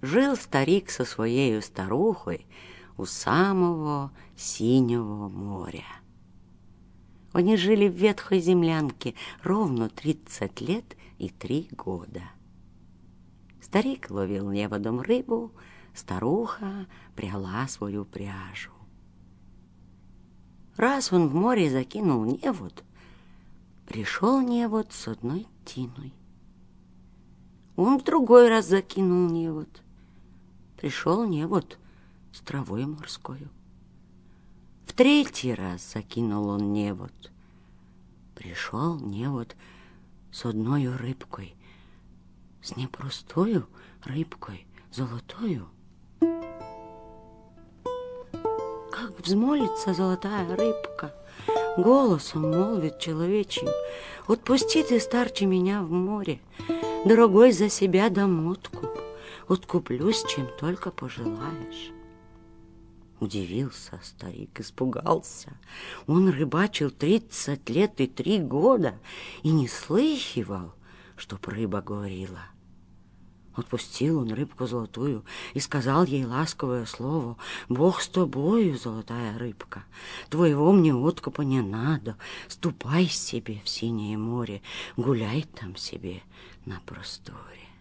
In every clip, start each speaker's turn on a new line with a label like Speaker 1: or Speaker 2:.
Speaker 1: Жил старик со своей старухой у самого синего моря. Они жили в ветхой землянке ровно 30 лет и 3 года. Старик ловил неводом рыбу, старуха пряла свою пряжу. Раз он в море закинул невод, пришел невод с одной тиной. Он в другой раз закинул невод, пришел невод с травой морскою. В третий раз закинул он невод, пришел невод с одною рыбкой, с непростою рыбкой, золотою. Как взмолится золотая рыбка, голосом молвит человечьим: «Отпусти ты, старче, меня в море, дорогой, за себя дам откуп, откуплюсь, чем только пожелаешь». Удивился старик, испугался. Он рыбачил 30 лет и 3 года и не слыхивал, чтоб рыба говорила. Отпустил он рыбку золотую и сказал ей ласковое слово: «Бог с тобою, золотая рыбка, твоего мне откупа не надо, ступай себе в синее море, гуляй там себе на просторе».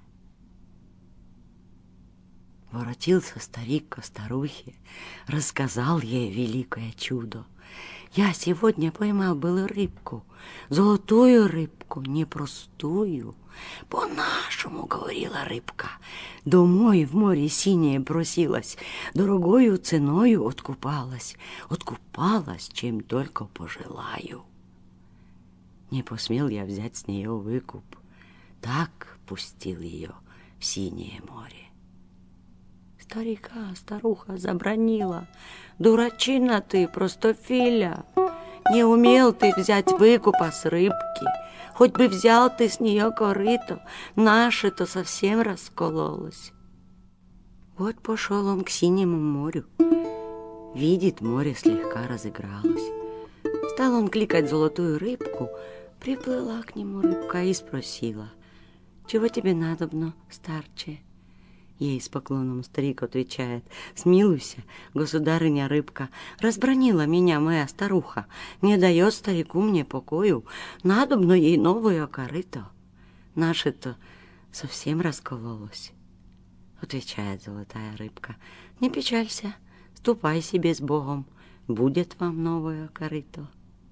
Speaker 1: Воротился старик ко старухе, рассказал ей великое чудо. «Я сегодня поймал было рыбку, золотую рыбку, непростую. По-нашему, — говорила рыбка, — домой в море синее бросилась, дорогою ценою откупалась, чем только пожелаю. Не посмел я взять с нее выкуп, так пустил ее в синее море». Старика старуха забранила: «Дурачина ты, простофиля! Не умел ты взять выкупа с рыбки, хоть бы взял ты с нее корыто, наше-то совсем раскололось». Вот пошел он к синему морю. Видит, море слегка разыгралось. Стал он кликать золотую рыбку, приплыла к нему рыбка и спросила: «Чего тебе надобно, старче?» Ей с поклоном старик отвечает: «Смилуйся, государыня рыбка, разбранила меня моя старуха, не дает старику мне покою, надобно ей новое корыто, наше-то совсем раскололось». Отвечает золотая рыбка: «Не печалься, ступай себе с Богом, будет вам новое корыто».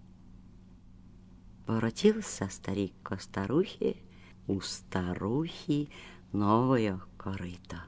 Speaker 1: Воротился старик ко старухе, у старухи новое корыто.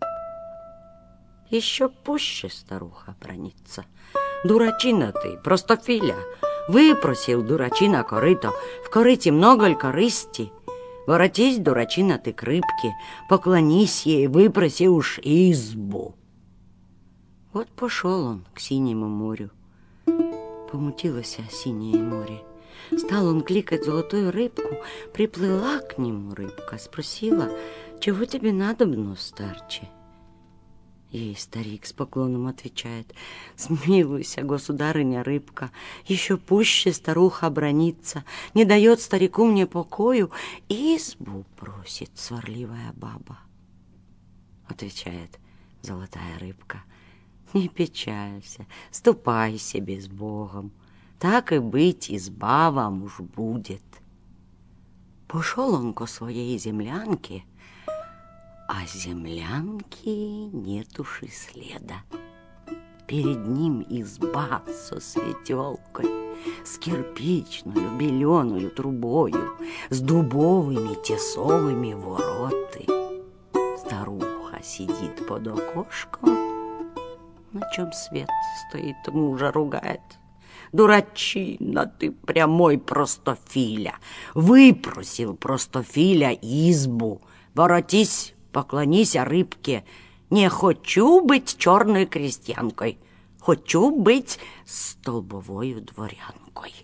Speaker 1: Еще пуще старуха бранится: «Дурачина ты, простофиля! Выпросил, дурачина, корыто, в корыте много ль корысти? Воротись, дурачина ты, к рыбке, поклонись ей, выпроси уж избу». Вот пошел он к синему морю. Помутилось синее море. Стал он кликать золотую рыбку, приплыла к нему рыбка, спросила: «Чего тебе надобно, старче?» Ей старик с поклоном отвечает: «Смилуйся, государыня рыбка, еще пуще старуха бранится, не дает старику мне покою, избу просит сварливая баба». Отвечает золотая рыбка: «Не печалься, ступай себе с Богом, так и быть, изба вам уж будет». Пошел он ко своей землянке, а землянки нет уж и следа. Перед ним изба со светелкой, с кирпичную беленую трубою, с дубовыми тесовыми вороты. Старуха сидит под окошком, на чем свет стоит, мужа ругает: «Дурачина ты, прямой простофиля! Выпросил простофиля избу! Воротись, поклонись рыбке! Не хочу быть черной крестьянкой, хочу быть столбовою дворянкой».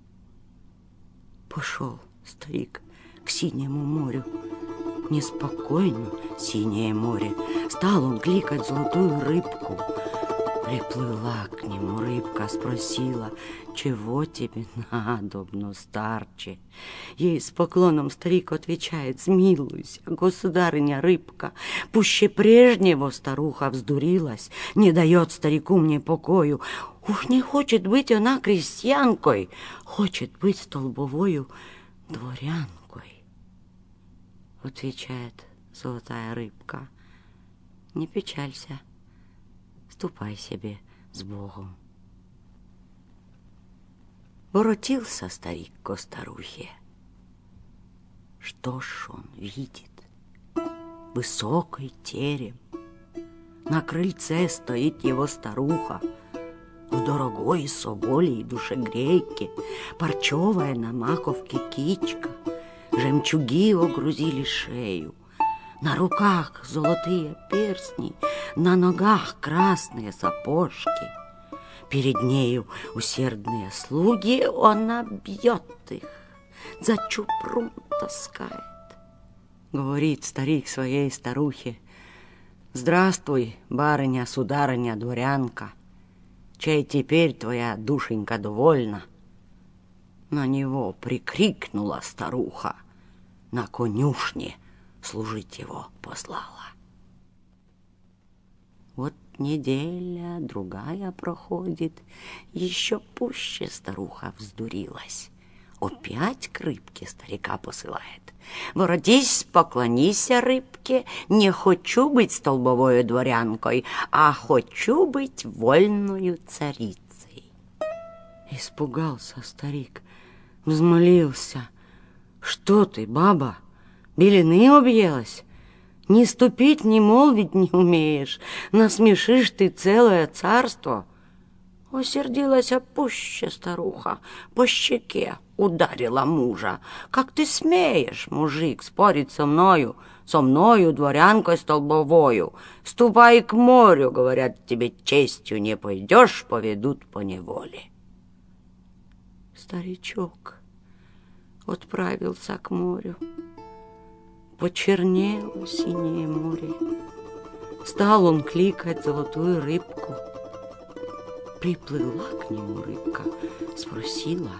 Speaker 1: Пошел старик к синему морю. Неспокойно синее море. Стал он кликать золотую рыбку. Приплыла к нему рыбка, спросила: чего тебе надобно, старче? Ей с поклоном старик отвечает: смилуйся, государыня рыбка, пуще прежнего старуха вздурилась, не дает старику мне покою. Уж не хочет быть она крестьянкой, хочет быть столбовою дворянкой. Отвечает золотая рыбка: не печалься, ступай себе с Богом. Воротился старик ко старухе. Что ж он видит? Высокий терем. На крыльце стоит его старуха в дорогой соболей душегрейке, парчевая на маковке кичка, жемчуги огрузили шею, на руках золотые перстни, на ногах красные сапожки. Перед нею усердные слуги, она бьет их, за чупрун таскает. Говорит старик своей старухе: здравствуй, барыня, сударыня, дворянка, чей теперь твоя душенька довольна? На него прикрикнула старуха, на конюшне служить его послала. Вот неделя, другая проходит, еще пуще старуха вздурилась. Опять к рыбке старика посылает: воротись, поклонися рыбке, не хочу быть столбовою дворянкой, а хочу быть вольною царицей. Испугался старик, взмолился: что ты, баба, белины объелась? Ни ступить, ни молвить не умеешь, насмешишь ты целое царство. Осердилась пуще старуха, по щеке ударила мужа. Как ты смеешь, мужик, спорить со мною, дворянкой столбовою? Ступай к морю, говорят, тебе честью не пойдешь, поведут по неволе. Старичок отправился к морю. Почернело синее море. Стал он кликать золотую рыбку. Приплыла к нему рыбка, спросила: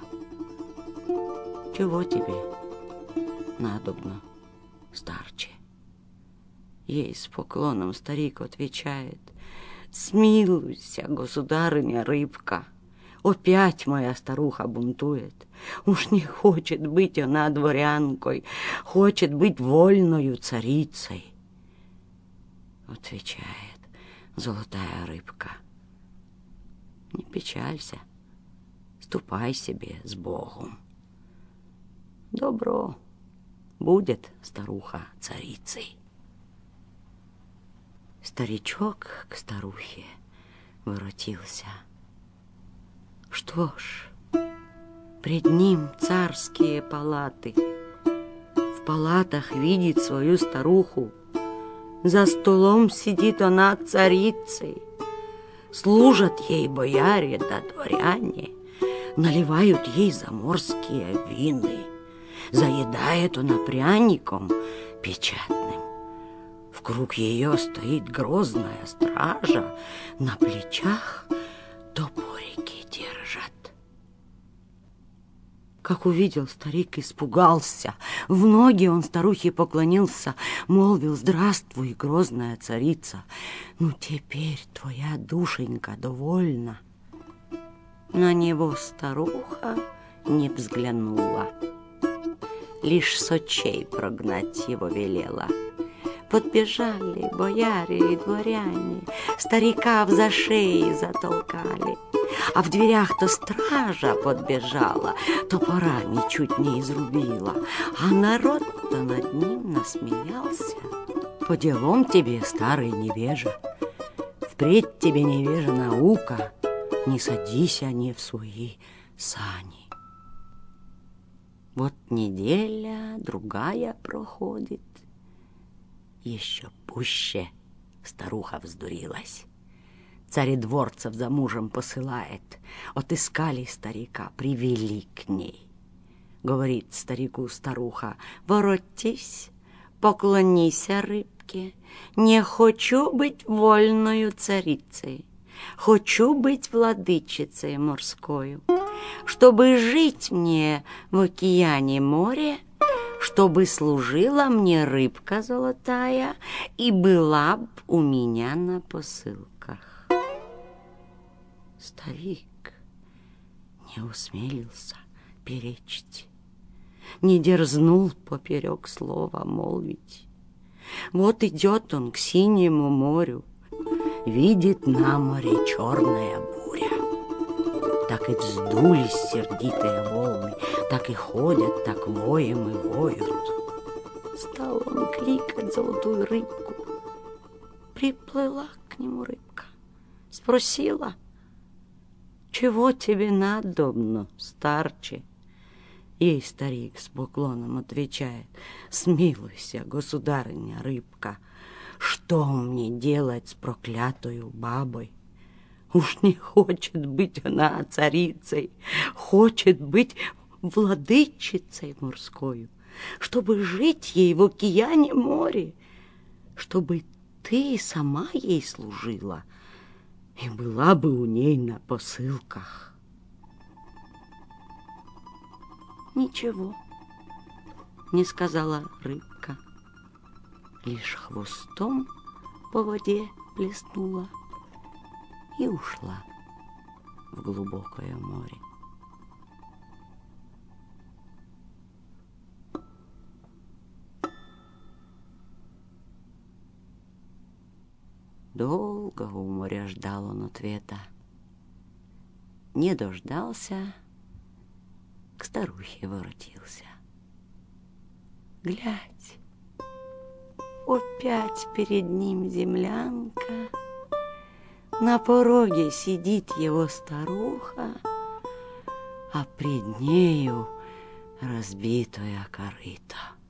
Speaker 1: чего тебе надобно, старче? Ей с поклоном старик отвечает: смилуйся, государыня рыбка, опять моя старуха бунтует. Уж не хочет быть она дворянкой, хочет быть вольною царицей. Отвечает золотая рыбка: не печалься, ступай себе с Богом. Добро будет старуха царицей. Старичок к старухе воротился. Что ж, пред ним царские палаты. В палатах видит свою старуху. За столом сидит она царицей. Служат ей бояре да дворяне, наливают ей заморские вины. Заедает она пряником печатным. Вкруг ее стоит грозная стража, на плечах топорики держат. Как увидел старик, испугался. В ноги он старухе поклонился, молвил: здравствуй, грозная царица, ну теперь твоя душенька довольна. На него старуха не взглянула, лишь с очей прогнать его велела. Подбежали бояре и дворяне, старика в за шеи затолкали. А в дверях то стража подбежала, топорами чуть не изрубила, а народ-то над ним насмеялся. По делам тебе, старый невежа, впредь тебе, невежа, наука, не садись они в свои сани. Вот неделя, другая проходит, еще пуще старуха вздурилась. Царедворцев за мужем посылает. Отыскали старика, привели к ней. Говорит старику старуха: воротись, поклонися рыбке, не хочу быть вольною царицей. хочу быть владычицей морскою, чтобы жить мне в океане море, чтобы служила мне рыбка золотая и была б у меня на посылках. Старик не усмелился перечить, не дерзнул поперек слова молвить. Вот идет он к синему морю, видит на море черная буря. Так и вздулись сердитые волны, так и ходят, так воем и воют. Стал он кликать золотую рыбку. Приплыла к нему рыбка, спросила: «Чего тебе надобно, старче?» Ей старик с поклоном отвечает: «Смилуйся, государыня рыбка, что мне делать с проклятою бабой? Уж не хочет быть она царицей, хочет быть владычицей морскою, чтобы жить ей в океане море, чтобы ты сама ей служила и была бы у ней на посылках». Ничего не сказала рыбка, лишь хвостом по воде плеснула и ушла в глубокое море. Долго у моря ждал он ответа. Не дождался, к старухе воротился. Глядь, опять перед ним землянка, на пороге сидит его старуха, а пред нею разбитое корыто.